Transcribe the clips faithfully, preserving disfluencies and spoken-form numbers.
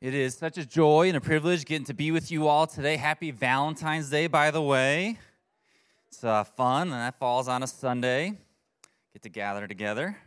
It is such a joy and a privilege getting to be with you all today. Happy Valentine's Day, by the way. It's uh, fun, and that falls on a Sunday. Get to gather together.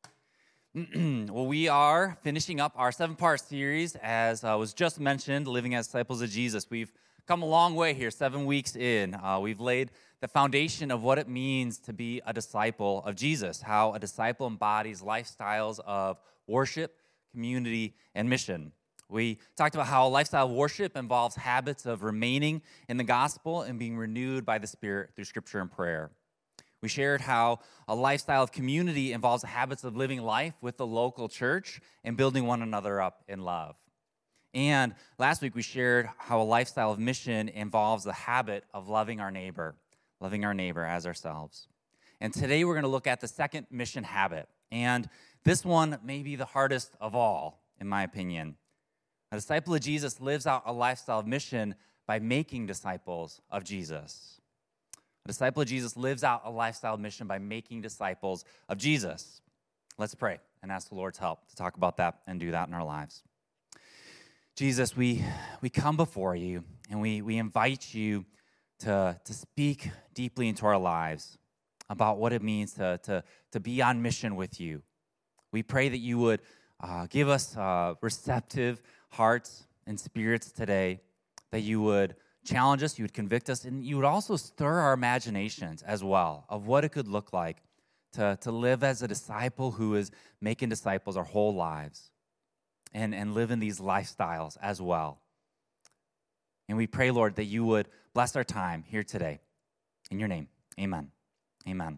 Well, we are finishing up our seven-part series, as uh, was just mentioned, Living as Disciples of Jesus. We've come a long way here, seven weeks in. Uh, we've laid the foundation of what it means to be a disciple of Jesus, how a disciple embodies lifestyles of worship, community, and mission. We talked about how a lifestyle of worship involves habits of remaining in the gospel and being renewed by the Spirit through Scripture and prayer. We shared how a lifestyle of community involves the habits of living life with the local church and building one another up in love. And last week we shared how a lifestyle of mission involves the habit of loving our neighbor, loving our neighbor as ourselves. And today we're going to look at the second mission habit. And this one may be the hardest of all, in my opinion. A disciple of Jesus lives out a lifestyle of mission by making disciples of Jesus. A disciple of Jesus lives out a lifestyle of mission by making disciples of Jesus. Let's pray and ask the Lord's help to talk about that and do that in our lives. Jesus, we we come before you and we, we invite you to, to speak deeply into our lives about what it means to, to, to be on mission with you. We pray that you would uh, give us uh, receptive hearts and spirits today, that you would challenge us, you would convict us, and you would also stir our imaginations as well of what it could look like to, to live as a disciple who is making disciples our whole lives and, and live in these lifestyles as well. And we pray, Lord, that you would bless our time here today. In your name, amen. Amen.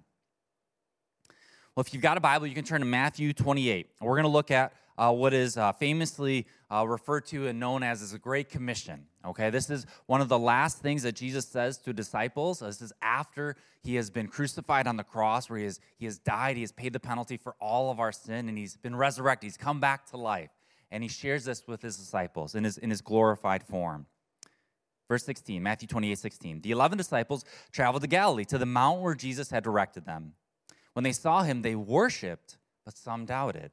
Well, if you've got a Bible, you can turn to Matthew twenty-eight. We're going to look at uh, what is uh, famously uh, referred to and known as, as a Great Commission. Okay, this is one of the last things that Jesus says to disciples. This is after he has been crucified on the cross, where he has, he has died, he has paid the penalty for all of our sin, and he's been resurrected. He's come back to life, and he shares this with his disciples in his, in his glorified form. Verse sixteen, Matthew twenty-eight, sixteen. The eleven disciples traveled to Galilee, to the mount where Jesus had directed them. When they saw him, they worshipped, but some doubted.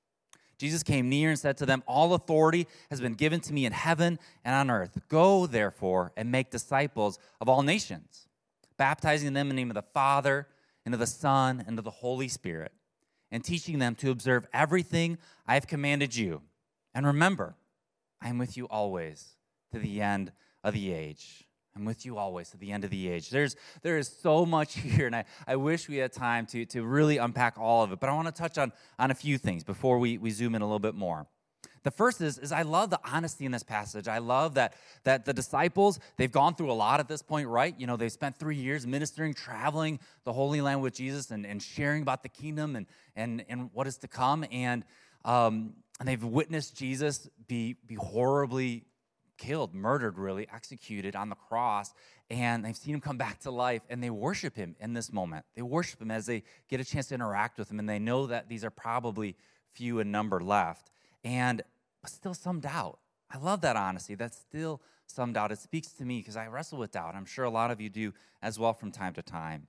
Jesus came near and said to them, all authority has been given to me in heaven and on earth. Go, therefore, and make disciples of all nations, baptizing them in the name of the Father, and of the Son, and of the Holy Spirit, and teaching them to observe everything I have commanded you. And remember, I am with you always to the end of the age. I'm with you always to the end of the age. There's there is so much here, and I, I wish we had time to, to really unpack all of it. But I want to touch on, on a few things before we, we zoom in a little bit more. The first is, is I love the honesty in this passage. I love that, that the disciples, they've gone through a lot at this point, right? You know, they've spent three years ministering, traveling the Holy Land with Jesus and, and sharing about the kingdom and, and, and what is to come. And, um, and they've witnessed Jesus be, be horribly killed, murdered, really, executed on the cross, and they've seen him come back to life, and they worship him in this moment. They worship him as they get a chance to interact with him, and they know that these are probably few in number left, and but still some doubt. I love that honesty. That's still some doubt. It speaks to me because I wrestle with doubt. I'm sure a lot of you do as well from time to time.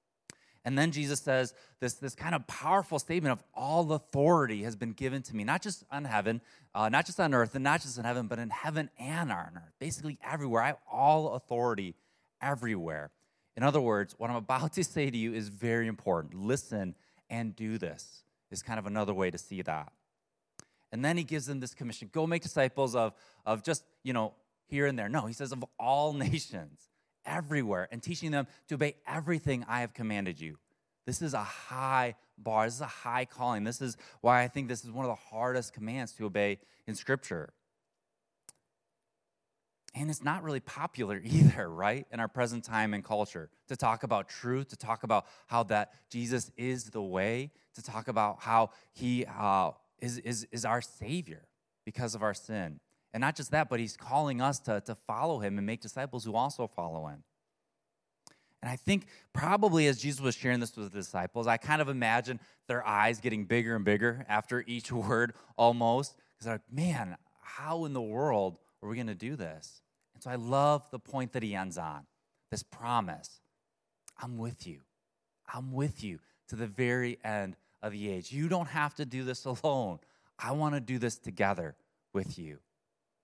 And then Jesus says this, this kind of powerful statement of all authority has been given to me, not just on heaven, uh, not just on earth, and not just in heaven, but in heaven and on earth, basically everywhere. I have all authority everywhere. In other words, what I'm about to say to you is very important. Listen and do this is kind of another way to see that. And then he gives them this commission, go make disciples of, of just, you know, here and there. No, he says of all nations. Everywhere, and teaching them to obey everything I have commanded you. This is a high bar. This is a high calling. This is why I think this is one of the hardest commands to obey in Scripture. And it's not really popular either, right, in our present time and culture, to talk about truth, to talk about how that Jesus is the way, to talk about how he uh, is, is, is our Savior because of our sin. And not just that, but he's calling us to, to follow him and make disciples who also follow him. And I think probably as Jesus was sharing this with the disciples, I kind of imagine their eyes getting bigger and bigger after each word almost. Because they're like, man, how in the world are we going to do this? And so I love the point that he ends on, this promise. I'm with you. I'm with you to the very end of the age. You don't have to do this alone. I want to do this together with you.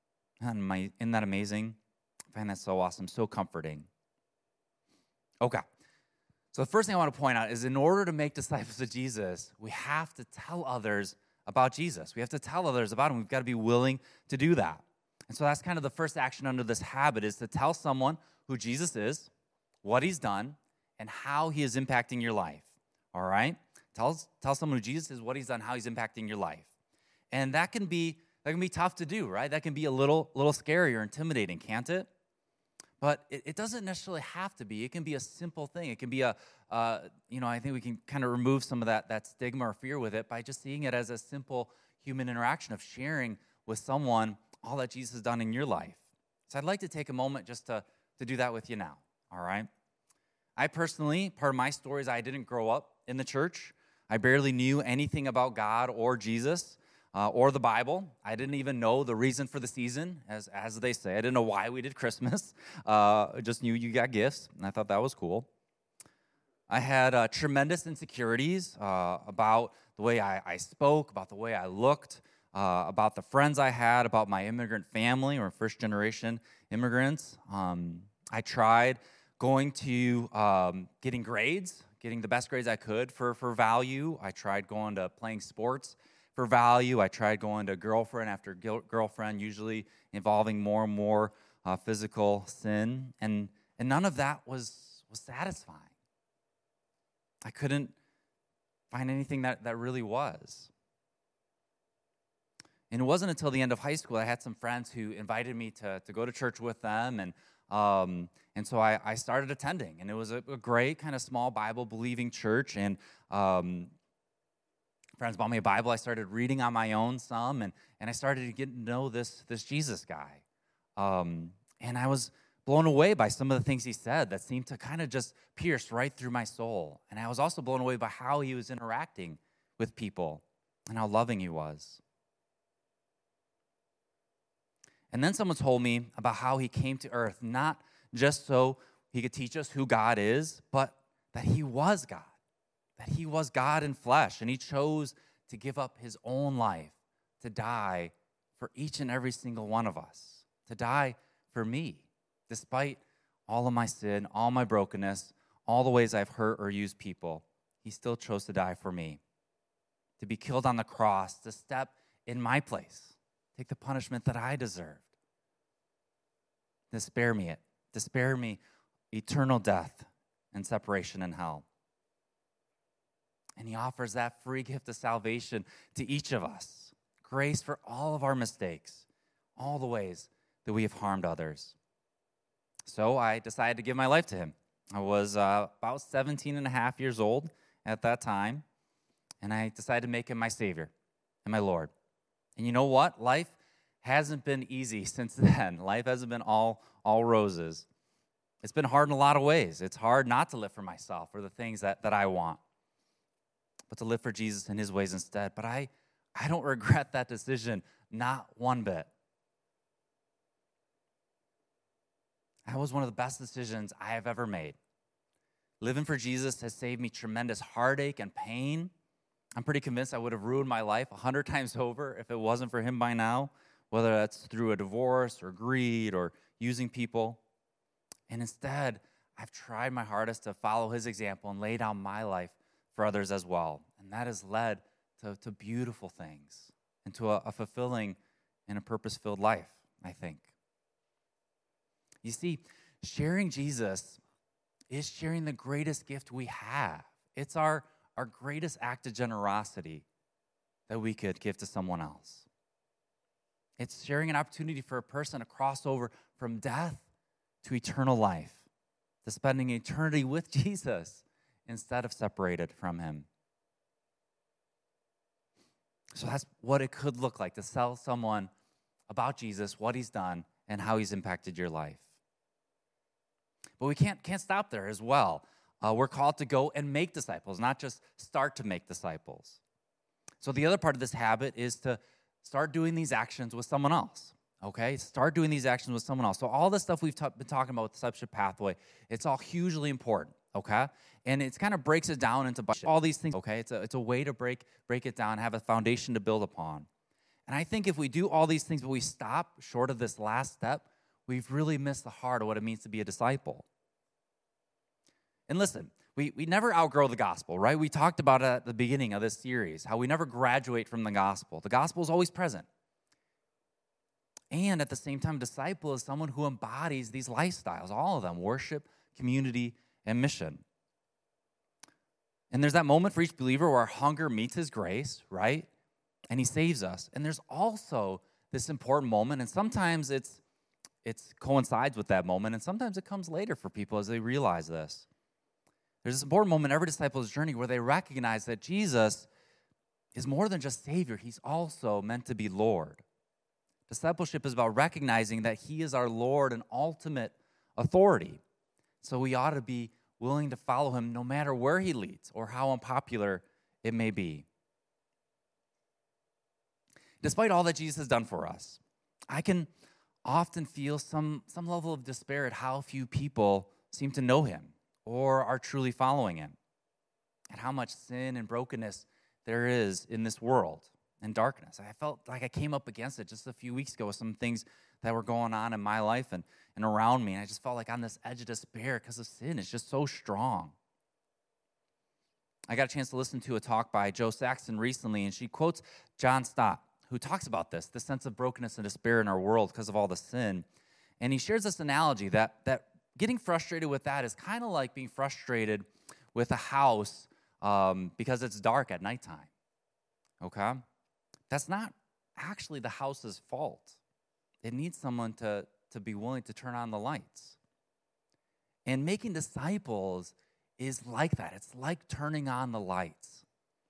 Isn't that amazing? I find that so awesome, so comforting. Okay. So the first thing I want to point out is in order to make disciples of Jesus, we have to tell others about Jesus. We have to tell others about him. We've got to be willing to do that. And so that's kind of the first action under this habit is to tell someone who Jesus is, what he's done, and how he is impacting your life. All right? Tell, tell someone who Jesus is, what he's done, how he's impacting your life. And that can be that can be tough to do, right? That can be a little, little scary or intimidating, can't it? But it, it doesn't necessarily have to be. It can be a simple thing. It can be a, uh, you know, I think we can kind of remove some of that, that stigma or fear with it by just seeing it as a simple human interaction of sharing with someone all that Jesus has done in your life. So I'd like to take a moment just to, to do that with you now, all right? I personally, part of my story is I didn't grow up in the church. I barely knew anything about God or Jesus. Uh, or the Bible. I didn't even know the reason for the season, as as they say. I didn't know why we did Christmas. Uh, I just knew you got gifts, and I thought that was cool. I had uh, tremendous insecurities uh, about the way I, I spoke, about the way I looked, uh, about the friends I had, about my immigrant family or first-generation immigrants. Um, I tried going to um, getting grades, getting the best grades I could for, for value. I tried going to playing sports for value. I tried going to girlfriend after girlfriend, usually involving more and more uh, physical sin, and and none of that was was satisfying. I couldn't find anything that, that really was. And it wasn't until the end of high school I had some friends who invited me to, to go to church with them, and um, and so I, I started attending, and it was a, a great kind of small Bible-believing church, and um, friends bought me a Bible. I started reading on my own some, and, and I started to get to know this, this Jesus guy. Um, and I was blown away by some of the things he said that seemed to kind of just pierce right through my soul. And I was also blown away by how he was interacting with people and how loving he was. And then someone told me about how he came to earth, not just so he could teach us who God is, but that he was God. That he was God in flesh, and he chose to give up his own life, to die for each and every single one of us, to die for me, despite all of my sin, all my brokenness, all the ways I've hurt or used people. He still chose to die for me, to be killed on the cross, to step in my place, take the punishment that I deserved, to spare me it, to spare me eternal death and separation in hell. And he offers that free gift of salvation to each of us. Grace for all of our mistakes, all the ways that we have harmed others. So I decided to give my life to him. I was uh, about seventeen and a half years old at that time, and I decided to make him my Savior and my Lord. And you know what? Life hasn't been easy since then. Life hasn't been all, all roses. It's been hard in a lot of ways. It's hard not to live for myself or the things that, that I want, but to live for Jesus and his ways instead. But I, I don't regret that decision, not one bit. That was one of the best decisions I have ever made. Living for Jesus has saved me tremendous heartache and pain. I'm pretty convinced I would have ruined my life a hundred times over if it wasn't for him by now, whether that's through a divorce or greed or using people. And instead, I've tried my hardest to follow his example and lay down my life for others as well. And that has led to, to beautiful things and to a, a fulfilling and a purpose-filled life, I think. You see, sharing Jesus is sharing the greatest gift we have. It's our, our greatest act of generosity that we could give to someone else. It's sharing an opportunity for a person to cross over from death to eternal life, to spending eternity with Jesus instead of separated from him. So that's what it could look like to tell someone about Jesus, what he's done, and how he's impacted your life. But we can't, can't stop there as well. Uh, we're called to go and make disciples, not just start to make disciples. So the other part of this habit is to start doing these actions with someone else, okay? Start doing these actions with someone else. So all the stuff we've t- been talking about with discipleship pathway, it's all hugely important, okay? And it kind of breaks it down into all these things, okay? It's a, it's a way to break, break it down, have a foundation to build upon. And I think if we do all these things, but we stop short of this last step, we've really missed the heart of what it means to be a disciple. And listen, we, we never outgrow the gospel, right? We talked about it at the beginning of this series, how we never graduate from the gospel. The gospel is always present. And at the same time, disciple is someone who embodies these lifestyles, all of them, worship, community, and mission. And there's that moment for each believer where our hunger meets his grace, right? And he saves us. And there's also this important moment, and sometimes it's it's coincides with that moment, and sometimes it comes later for people as they realize this. There's this important moment in every disciple's journey where they recognize that Jesus is more than just Savior. He's also meant to be Lord. Discipleship is about recognizing that he is our Lord and ultimate authority. So we ought to be willing to follow him no matter where he leads or how unpopular it may be. Despite all that Jesus has done for us, I can often feel some, some level of despair at how few people seem to know him or are truly following him, and how much sin and brokenness there is in this world and darkness. I felt like I came up against it just a few weeks ago with some things that were going on in my life and, and around me, and I just felt like on this edge of despair because of sin. It's just so strong. I got a chance to listen to a talk by Joe Saxton recently, and she quotes John Stott, who talks about this, the sense of brokenness and despair in our world because of all the sin. And he shares this analogy that, that getting frustrated with that is kind of like being frustrated with a house um, because it's dark at nighttime, okay? That's not actually the house's fault. It needs someone to, to be willing to turn on the lights. And making disciples is like that. It's like turning on the lights.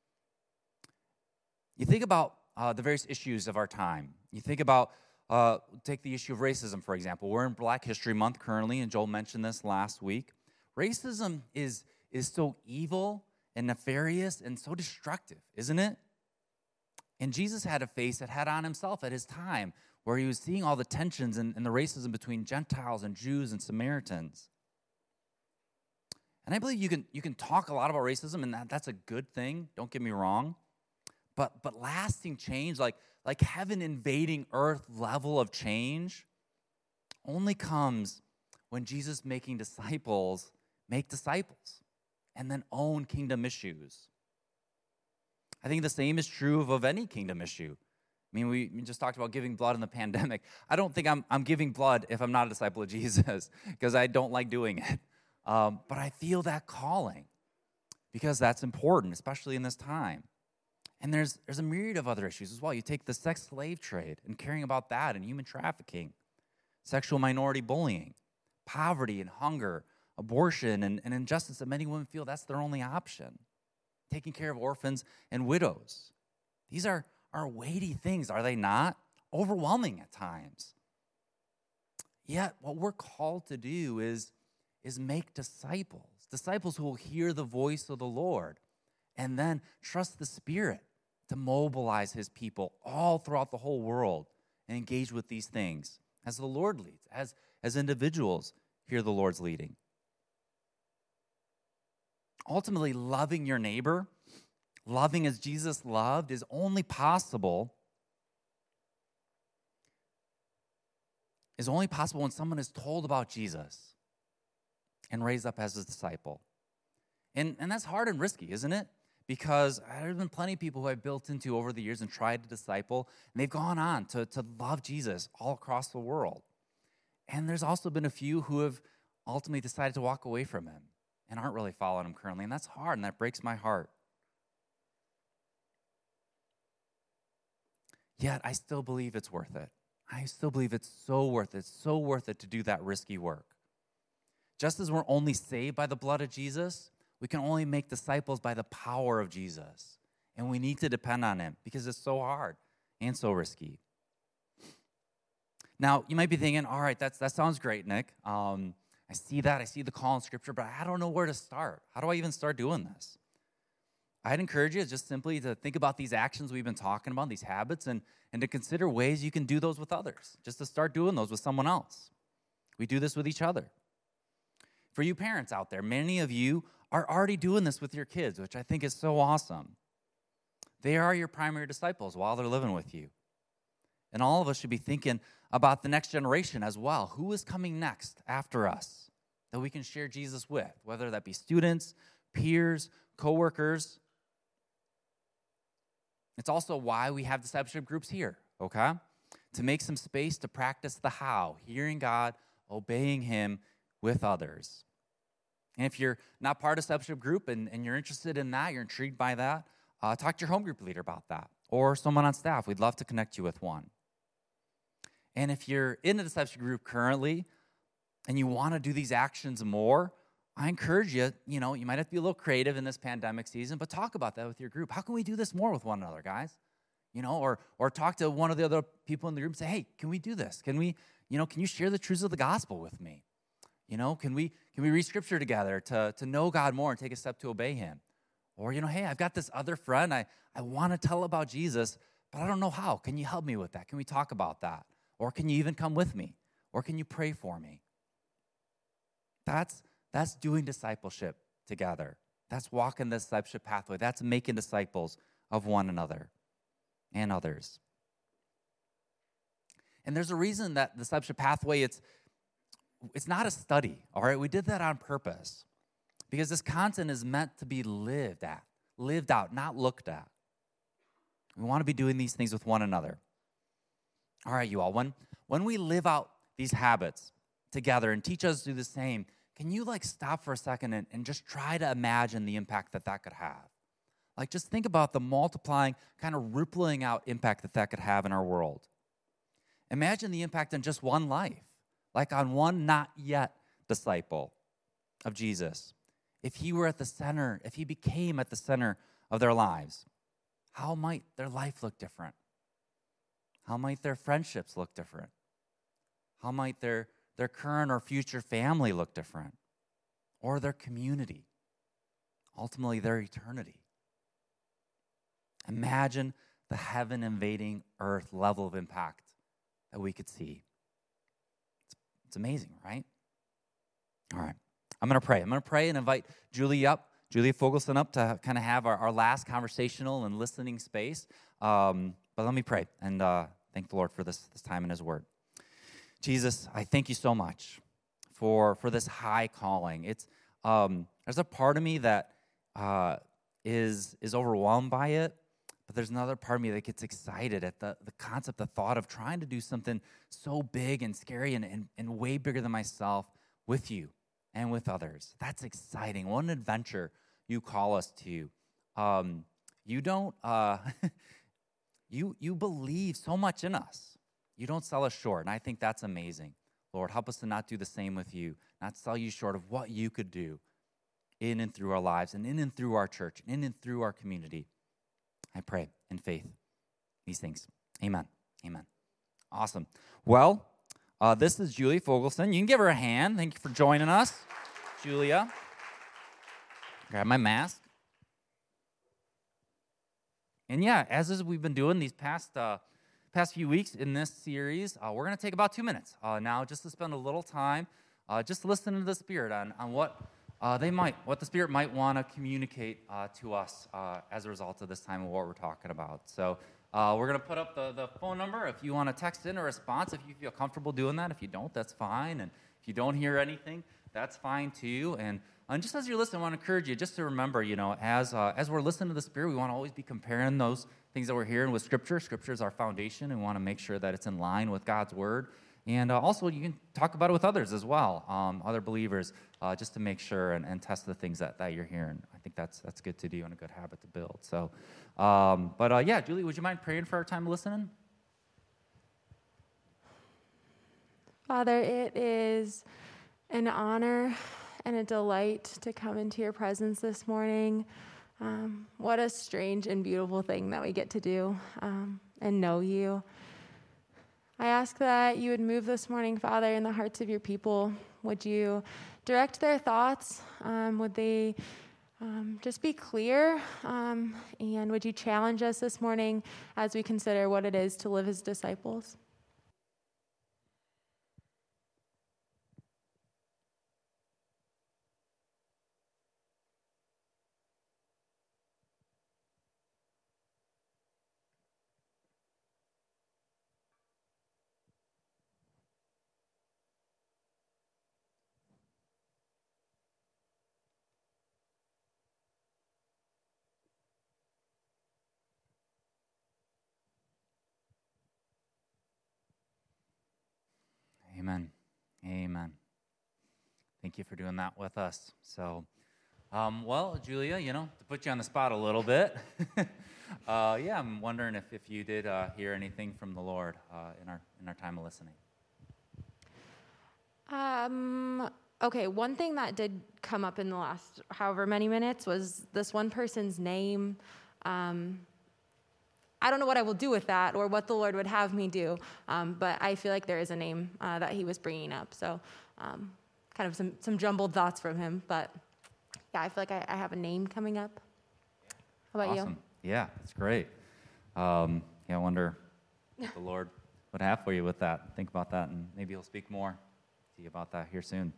You think about Uh, the various issues of our time. You think about, uh, take the issue of racism, for example. We're in Black History Month currently, and Joel mentioned this last week. Racism is, is so evil and nefarious and so destructive, isn't it? And Jesus had to face it head on himself at his time, where he was seeing all the tensions and, and the racism between Gentiles and Jews and Samaritans. And I believe you can, you can talk a lot about racism, and that, that's a good thing, don't get me wrong. But but lasting change, like, like heaven invading earth level of change, only comes when Jesus making disciples make disciples and then own kingdom issues. I think the same is true of, of any kingdom issue. I mean, we just talked about giving blood in the pandemic. I don't think I'm, I'm giving blood if I'm not a disciple of Jesus, because I don't like doing it. Um, but I feel that calling because that's important, especially in this time. And there's there's a myriad of other issues as well. You take the sex slave trade and caring about that, and human trafficking, sexual minority bullying, poverty and hunger, abortion and, and injustice that many women feel that's their only option. Taking care of orphans and widows. These are, are weighty things, are they not? Overwhelming at times. Yet what we're called to do is, is make disciples. Disciples who will hear the voice of the Lord and then trust the Spirit to mobilize his people all throughout the whole world and engage with these things as the Lord leads, as, as individuals hear the Lord's leading. Ultimately, loving your neighbor, loving as Jesus loved, is only possible is only possible when someone is told about Jesus and raised up as a disciple. And, and that's hard and risky, isn't it? Because there's been plenty of people who I've built into over the years and tried to disciple, and they've gone on to, to love Jesus all across the world. And there's also been a few who have ultimately decided to walk away from him and aren't really following him currently, and that's hard, and that breaks my heart. Yet, I still believe it's worth it. I still believe it's so worth it. It's so worth it to do that risky work. Just as we're only saved by the blood of Jesus, we can only make disciples by the power of Jesus. And we need to depend on him because it's so hard and so risky. Now, you might be thinking, all right, that's, that sounds great, Nick. Um, I see that. I see the call in Scripture, but I don't know where to start. How do I even start doing this? I'd encourage you just simply to think about these actions we've been talking about, these habits, and, and to consider ways you can do those with others, just to start doing those with someone else. We do this with each other. For you parents out there, many of you are already doing this with your kids, which I think is so awesome. They are your primary disciples while they're living with you. And all of us should be thinking about the next generation as well. Who is coming next after us that we can share Jesus with, whether that be students, peers, coworkers. It's also why we have discipleship groups here, okay? To make some space to practice the how, hearing God, obeying him with others. And if you're not part of a discipleship group and, and you're interested in that, you're intrigued by that, uh, talk to your home group leader about that or someone on staff. We'd love to connect you with one. And if you're in a discipleship group currently and you want to do these actions more, I encourage you, you know, you might have to be a little creative in this pandemic season, but talk about that with your group. How can we do this more with one another, guys? You know, or or talk to one of the other people in the group and say, hey, can we do this? Can we, you know, can you share the truths of the gospel with me? You know, can we can we read scripture together to, to know God more and take a step to obey him? Or, you know, hey, I've got this other friend. I, I want to tell about Jesus, but I don't know how. Can you help me with that? Can we talk about that? Or can you even come with me? Or can you pray for me? That's that's doing discipleship together. That's walking the discipleship pathway. That's making disciples of one another and others. And there's a reason that the discipleship pathway, it's it's not a study, all right? We did that on purpose because this content is meant to be lived at, lived out, not looked at. We want to be doing these things with one another. All right, you all, when, when we live out these habits together and teach us to do the same, can you like stop for a second and, and just try to imagine the impact that that could have? Like just think about the multiplying, kind of rippling out impact that that could have in our world. Imagine the impact on just one life, like on one not yet disciple of Jesus. If he were at the center, if he became at the center of their lives, how might their life look different? How might their friendships look different? How might their, their current or future family look different? Or their community? Ultimately, their eternity. Imagine the heaven-invading earth level of impact that we could see. It's, it's amazing, right? All right. I'm going to pray. I'm going to pray and invite Julie up, Julia Fogelson up to kind of have our, our last conversational and listening space. Um, but let me pray and uh, thank the Lord for this, this time in his word. Jesus, I thank you so much for, for this high calling. It's um, there's a part of me that uh, is is overwhelmed by it, but there's another part of me that gets excited at the, the concept, the thought of trying to do something so big and scary and, and, and way bigger than myself with you and with others. That's exciting. What an adventure you call us to. Um, you don't, uh, you you believe so much in us. You don't sell us short, and I think that's amazing. Lord, help us to not do the same with you, not sell you short of what you could do in and through our lives and in and through our church, and in and through our community. I pray in faith these things. Amen. Amen. Awesome. Well, uh, this is Julie Fogelson. You can give her a hand. Thank you for joining us, Julia. Grab my mask. And yeah, as is we've been doing these past uh, past few weeks in this series, uh, we're going to take about two minutes uh, now just to spend a little time uh, just listening to the Spirit on, on what uh, they might, what the Spirit might want to communicate uh, to us uh, as a result of this time of what we're talking about. So uh, we're going to put up the, the phone number if you want to text in a response, if you feel comfortable doing that. If you don't, that's fine. And if you don't hear anything, that's fine too. And, and just as you're listening, I want to encourage you just to remember, you know, as uh, as we're listening to the Spirit, we want to always be comparing those things that we're hearing with Scripture. Scripture is our foundation, and we want to make sure that it's in line with God's Word. And uh, also, you can talk about it with others as well, um, other believers, uh, just to make sure and, and test the things that, that you're hearing. I think that's that's good to do and a good habit to build. So, um, but uh, yeah, Julie, would you mind praying for our time listening? Father, it is an honor and a delight to come into your presence this morning. Um, what a strange and beautiful thing that we get to do um, and know you. I ask that you would move this morning, Father, in the hearts of your people. Would you direct their thoughts? Um, would they um, just be clear? Um, and would you challenge us this morning as we consider what it is to live as disciples? Amen. Amen. Thank you for doing that with us. So, um, well, Julia, you know, to put you on the spot a little bit, uh, yeah, I'm wondering if, if you did uh, hear anything from the Lord uh, in our in our time of listening. Um, okay, one thing that did come up in the last however many minutes was this one person's name. Um, I don't know what I will do with that or what the Lord would have me do, um, but I feel like there is a name uh, that he was bringing up. So um, kind of some, some jumbled thoughts from him, but yeah, I feel like I, I have a name coming up. How about Awesome. you? Yeah, that's great. Um, yeah, I wonder what the Lord would have for you with that. Think about that, and maybe he'll speak more to you about that here soon.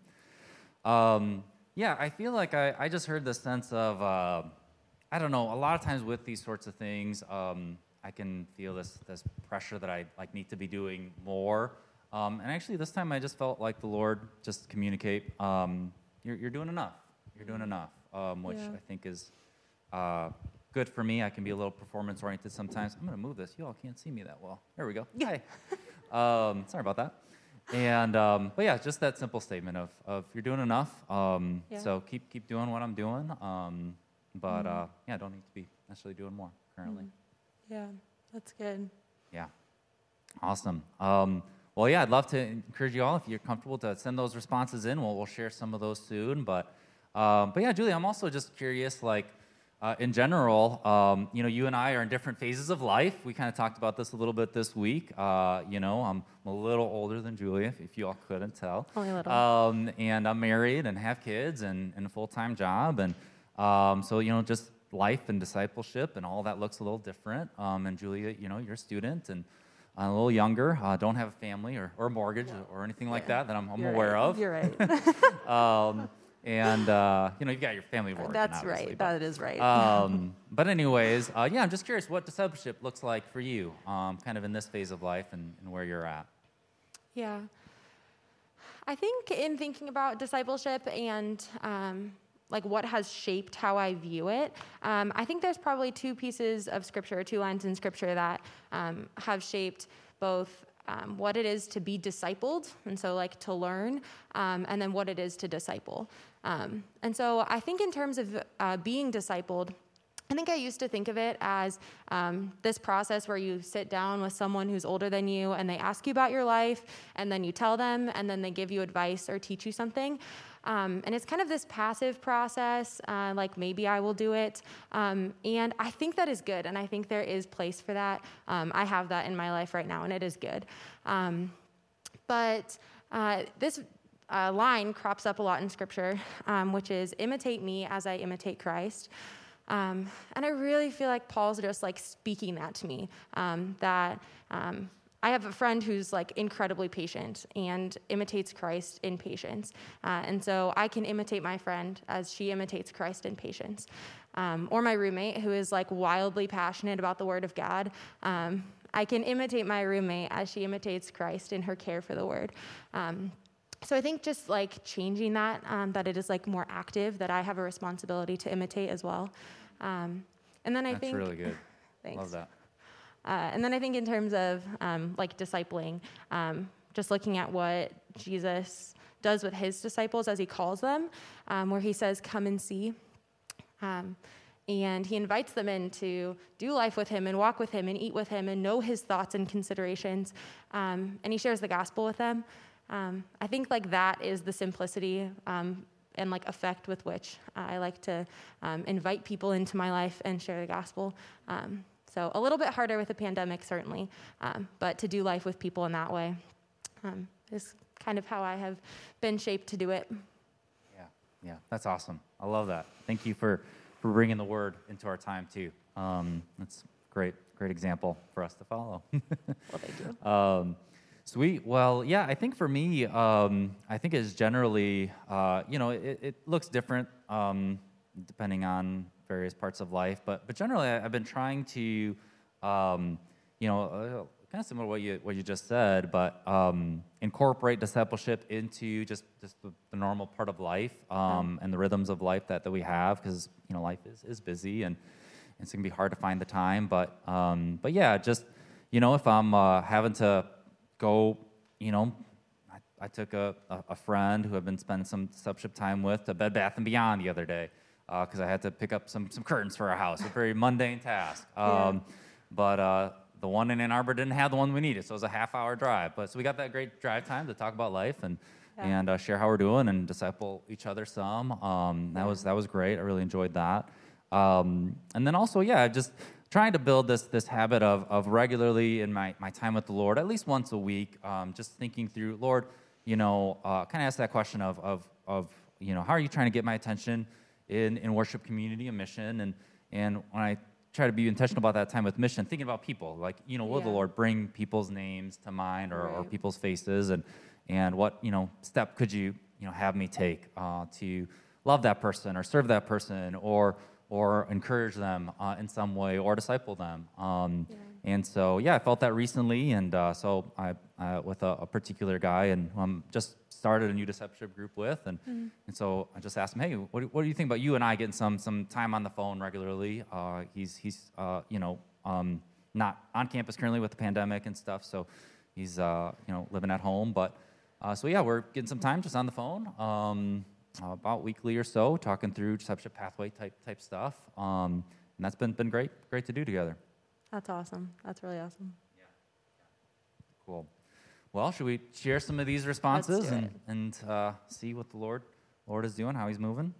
Um, yeah, I feel like I, I just heard the sense of, uh, I don't know, a lot of times with these sorts of things, um, I can feel this this pressure that I like need to be doing more. Um, and actually, this time I just felt like the Lord just communicate, um, you're, you're doing enough. You're doing enough, um, which Yeah. I think is uh, good for me. I can be a little performance-oriented sometimes. I'm going to move this. You all can't see me that well. There we go. Hi. um, sorry about that. And, um, but yeah, just that simple statement of, of you're doing enough. Um, Yeah. So keep keep doing what I'm doing. Um, but, Mm. uh, yeah, I don't need to be necessarily doing more currently. Mm. Yeah, that's good. Yeah. Awesome. Um, well, yeah, I'd love to encourage you all, if you're comfortable, to send those responses in. We'll, we'll share some of those soon. But, um, but yeah, Julie, I'm also just curious, like, uh, in general, um, you know, you and I are in different phases of life. We kind of talked about this a little bit this week. Uh, you know, I'm a little older than Julia, if, if you all couldn't tell. Only a little. Um, and I'm married and have kids and, and a full-time job. And um, so, you know, just life and discipleship and all that looks a little different. Um, and Julia, you know, you're a student and a little younger, uh, don't have a family or, or a mortgage or, or anything like Yeah. that that I'm, I'm You're aware right. of. You're right. um, and, uh, you know, you've got your family of origin, That's obviously, right. but, That is right. um, but anyways, uh, yeah, I'm just curious what discipleship looks like for you, um, kind of in this phase of life and, and where you're at. Yeah. I think in thinking about discipleship and um, like what has shaped how I view it, um, I think there's probably two pieces of scripture, two lines in scripture that um, have shaped both um, what it is to be discipled, and so like to learn, um, and then what it is to disciple. Um, and so I think in terms of uh, being discipled, I think I used to think of it as um, this process where you sit down with someone who's older than you and they ask you about your life, and then you tell them, and then they give you advice or teach you something. Um, and it's kind of this passive process, uh, like maybe I will do it. Um, and I think that is good, and I think there is place for that. Um, I have that in my life right now, and it is good. Um, but uh, this uh, line crops up a lot in Scripture, um, which is, imitate me as I imitate Christ. Um, and I really feel like Paul's just like speaking that to me, um, that um, I have a friend who's like incredibly patient and imitates Christ in patience. Uh, and so I can imitate my friend as she imitates Christ in patience. Um, or my roommate who is like wildly passionate about the Word of God. Um, I can imitate my roommate as she imitates Christ in her care for the Word. Um, So I think just like changing that, um, that it is like more active, that I have a responsibility to imitate as well. Um, and then I That's think really good. thanks. Love that. Uh, and then I think in terms of um, like discipling, um, just looking at what Jesus does with his disciples as he calls them, um, where he says, "Come and see." Um, and he invites them in to do life with him and walk with him and eat with him and know his thoughts and considerations. Um, and he shares the gospel with them. Um, I think like that is the simplicity um, and like effect with which uh, I like to um, invite people into my life and share the gospel. Um, so a little bit harder with the pandemic, certainly, um, but to do life with people in that way um, is kind of how I have been shaped to do it. Yeah, yeah, that's awesome. I love that. Thank you for, for bringing the word into our time too. Um, that's great, great example for us to follow. Well, thank you. um, Sweet. Well, yeah, I think for me, um, I think it's generally, uh, you know, it, it looks different um, depending on various parts of life. But but generally, I, I've been trying to, um, you know, uh, kind of similar to what you what you just said, but um, incorporate discipleship into just just the, the normal part of life um, and the rhythms of life that, that we have, because you know life is, is busy and it's gonna be hard to find the time. But um, but yeah, just you know, if I'm uh, having to go, you know, I, I took a, a, a friend who I've been spending some discipleship time with to Bed Bath and Beyond the other day because uh, I had to pick up some some curtains for our house. A very mundane task. Um, Yeah. But uh, the one in Ann Arbor didn't have the one we needed, so it was a half-hour drive. But so we got that great drive time to talk about life and Yeah. and uh, share how we're doing and disciple each other some. Um, that Yeah. was that was great. I really enjoyed that. Um, and then also, yeah, just trying to build this this habit of of regularly in my my time with the Lord, at least once a week, um, just thinking through, Lord, you know, uh, kind of ask that question of of of you know, how are you trying to get my attention in in worship, community, and mission, and and when I try to be intentional about that time with mission, thinking about people, like, you know, will the Yeah. Lord bring people's names to mind or, or Right. people's faces, and and what, you know, step could you, you know, have me take uh, to love that person or serve that person or or encourage them uh, in some way or disciple them. Um, Yeah. And so, yeah, I felt that recently, and uh, so I, uh, with a, a particular guy, and um, just started a new discipleship group with, and Mm. and so I just asked him, hey, what do, what do you think about you and I getting some some time on the phone regularly? Uh, he's he's uh, you know um, not on campus currently with the pandemic and stuff, so he's uh, you know living at home, but uh, so yeah, we're getting some time just on the phone. Um, uh, about weekly or so, talking through discipleship pathway type type stuff, um, and that's been been great great to do together. That's awesome. That's really awesome. Cool. Well, should we share some of these responses do and it. and uh, see what the Lord Lord is doing, how He's moving?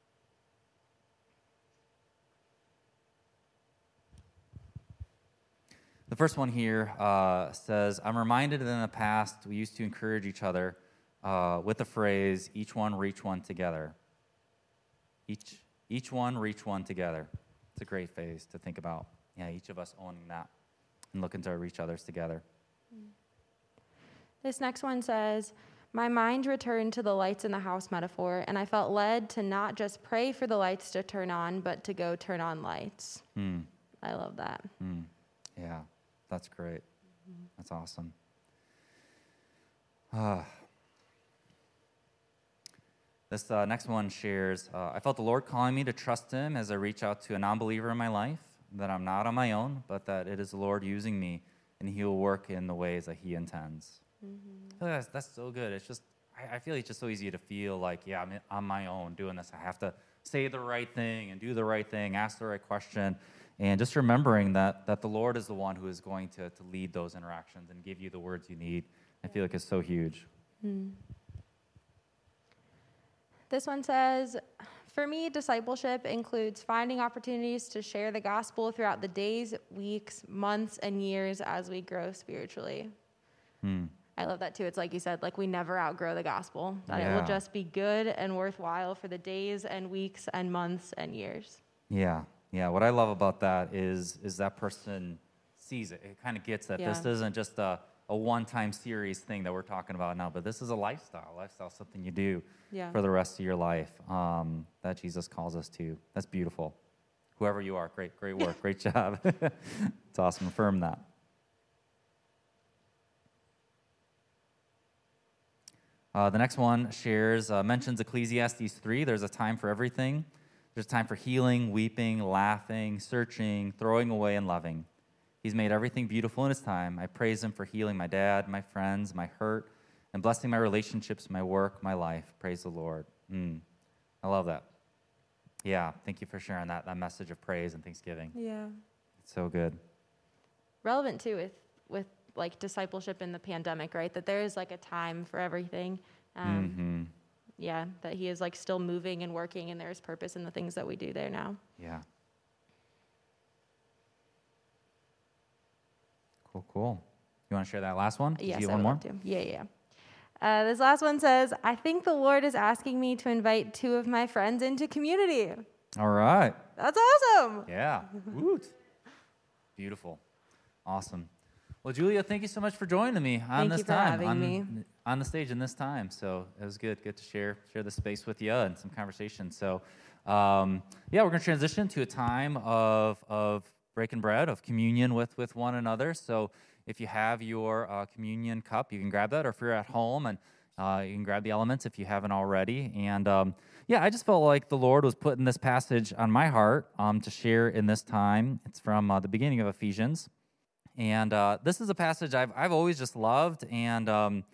The first one here uh, says, "I'm reminded that in the past we used to encourage each other uh, with the phrase, each one reach one together. Each, each one reach one together." It's a great phrase to think about. Yeah, each of us owning that and looking to reach others together. This next one says, my mind returned to the lights in the house metaphor, and I felt led to not just pray for the lights to turn on, but to go turn on lights. Hmm. I love that. Hmm. Yeah, that's great. That's awesome. Uh, this uh, next one shares, uh, I felt the Lord calling me to trust Him as I reach out to a non-believer in my life, that I'm not on my own, but that it is the Lord using me, and He will work in the ways that He intends. Mm-hmm. I feel like that's, that's so good. It's just, I, I feel like it's just so easy to feel like, yeah, I'm in- on my own doing this. I have to say the right thing and do the right thing, ask the right question, and just remembering that that the Lord is the one who is going to, to lead those interactions and give you the words you need. I feel like it's so huge. Mm. This one says, for me, discipleship includes finding opportunities to share the gospel throughout the days, weeks, months, and years as we grow spiritually. Hmm. I love that too. It's like you said, like we never outgrow the gospel, that it Yeah. will just be good and worthwhile for the days and weeks and months and years. Yeah, yeah. What I love about that is is that person sees it. It kind of gets that this Yeah. isn't just a, a one-time series thing that we're talking about now, but this is a lifestyle. Lifestyle, something you do Yeah. for the rest of your life um, that Jesus calls us to. That's beautiful. Whoever you are, great, great work, great job. It's awesome. Affirm that. Uh, the next one shares, uh, mentions Ecclesiastes three. There's a time for everything. There's a time for healing, weeping, laughing, searching, throwing away, and loving. He's made everything beautiful in His time. I praise Him for healing my dad, my friends, my hurt, and blessing my relationships, my work, my life. Praise the Lord. Mm. I love that. Yeah, thank you for sharing that, that message of praise and thanksgiving. Yeah. It's so good. Relevant too with, with like discipleship in the pandemic, right? That there is like a time for everything. Um, hmm Yeah, that He is like still moving and working, and there's purpose in the things that we do there now. Yeah. Cool, cool. You want to share that last one? Did Yes, you get I one would more? love to. Yeah, yeah. Uh, this last one says, I think the Lord is asking me to invite two of my friends into community. All right. That's awesome. Yeah. Woot. Beautiful. Awesome. Well, Julia, thank you so much for joining me on Thank this you for time, having on, me. on the stage in this time. So it was good, good to share share the space with you and some conversation. So, um, yeah, we're going to transition to a time of of breaking bread, of communion with with one another. So if you have your uh, communion cup, you can grab that, or if you're at home, and uh, you can grab the elements if you haven't already. And um, yeah, I just felt like the Lord was putting this passage on my heart um, to share in this time. It's from uh, the beginning of Ephesians. And uh, this is a passage I've I've always just loved, and um,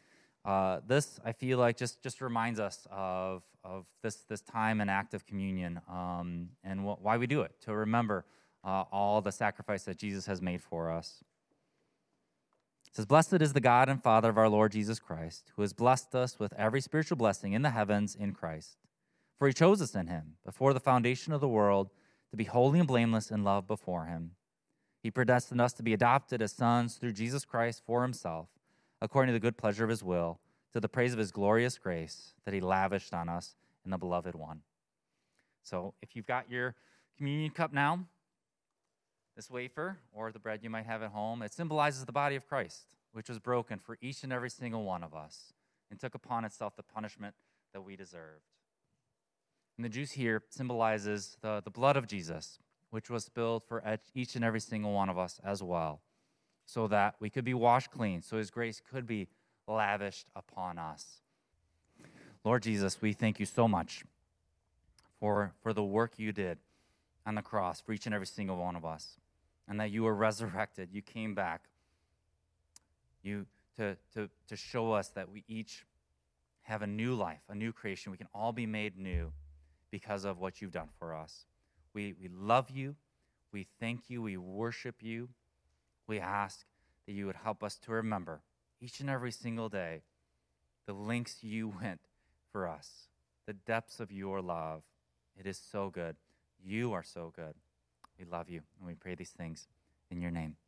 Uh, this, I feel like, just, just reminds us of, of this, this time in active communion um, and wh- why we do it, to remember uh, all the sacrifice that Jesus has made for us. It says, "Blessed is the God and Father of our Lord Jesus Christ, who has blessed us with every spiritual blessing in the heavens in Christ. For he chose us in him, before the foundation of the world, to be holy and blameless in love before him. He predestined us to be adopted as sons through Jesus Christ for himself, according to the good pleasure of his will, to the praise of his glorious grace that he lavished on us in the beloved one." So if you've got your communion cup now, this wafer or the bread you might have at home, it symbolizes the body of Christ, which was broken for each and every single one of us and took upon itself the punishment that we deserved. And the juice here symbolizes the, the blood of Jesus, which was spilled for each and every single one of us as well, so that we could be washed clean, so his grace could be lavished upon us. Lord Jesus, we thank you so much for, for the work you did on the cross for each and every single one of us, and that you were resurrected. You came back you to, to, to show us that we each have a new life, a new creation. We can all be made new because of what you've done for us. We, we love you. We thank you. We worship you. We ask that you would help us to remember each and every single day the lengths you went for us, the depths of your love. It is so good. You are so good. We love you, and we pray these things in your name.